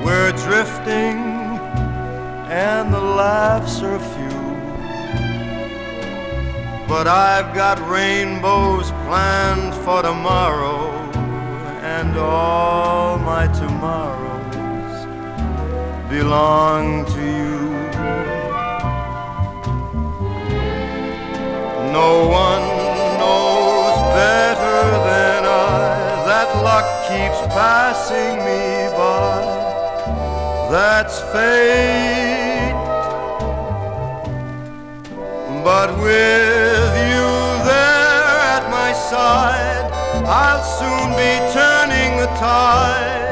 We're drifting and the laughs are few, but I've got rainbows planned for tomorrow, and all my tomorrows belong to you. No one knows better than I that luck keeps passing me by. That's fate, but with you there at my side, I'll soon be turning the tide.